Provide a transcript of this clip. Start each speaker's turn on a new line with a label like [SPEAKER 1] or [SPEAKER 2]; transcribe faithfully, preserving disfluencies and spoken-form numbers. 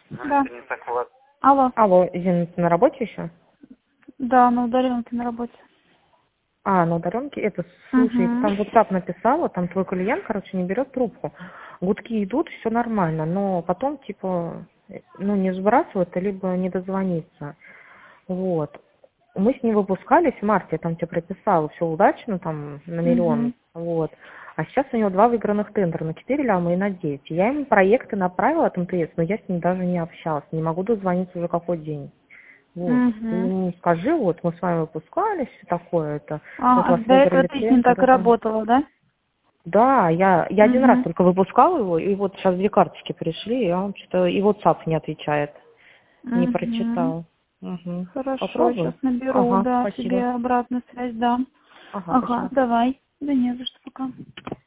[SPEAKER 1] Да.
[SPEAKER 2] Это не так вот.
[SPEAKER 1] Алло.
[SPEAKER 3] Алло, Зина, ты на работе еще?
[SPEAKER 1] Да, на удаленке на работе.
[SPEAKER 3] А, на удаленке? Это, слушай,
[SPEAKER 1] Угу.
[SPEAKER 3] там WhatsApp написала, там твой клиент, короче, не берет трубку. Гудки идут, все нормально, но потом, типа, э, ну, не сбрасывают, либо не дозвониться. Вот. Мы с ней выпускались в марте, я там тебе прописала, все удачно, там, на
[SPEAKER 1] Угу.
[SPEAKER 3] миллион, вот. А сейчас у него два выигранных тендера, на четыре ляма и на девять. Я ему проекты направила от МТС, но я с ним даже не общалась, не могу дозвониться уже какой день. Вот. Ты
[SPEAKER 1] Угу.
[SPEAKER 3] ему скажи, вот, мы с вами выпускались, все такое, это, вот
[SPEAKER 1] А,
[SPEAKER 3] у
[SPEAKER 1] а
[SPEAKER 3] вас
[SPEAKER 1] до этого
[SPEAKER 3] выиграли
[SPEAKER 1] ты с ним так и
[SPEAKER 3] тендеры.
[SPEAKER 1] работала, да?
[SPEAKER 3] Да, я, я один раз
[SPEAKER 1] Угу.
[SPEAKER 3] только выпускала его, и вот сейчас две карточки пришли, и он что-то, и WhatsApp не отвечает, не
[SPEAKER 1] Угу.
[SPEAKER 3] прочитал. Угу.
[SPEAKER 1] Хорошо, сейчас
[SPEAKER 3] Попробуй.
[SPEAKER 1] наберу,
[SPEAKER 3] Ага,
[SPEAKER 1] да,
[SPEAKER 3] спасибо.
[SPEAKER 1] тебе обратную связь дам.
[SPEAKER 3] Ага,
[SPEAKER 1] Ага,
[SPEAKER 3] спасибо.
[SPEAKER 1] давай. Да не за что, пока.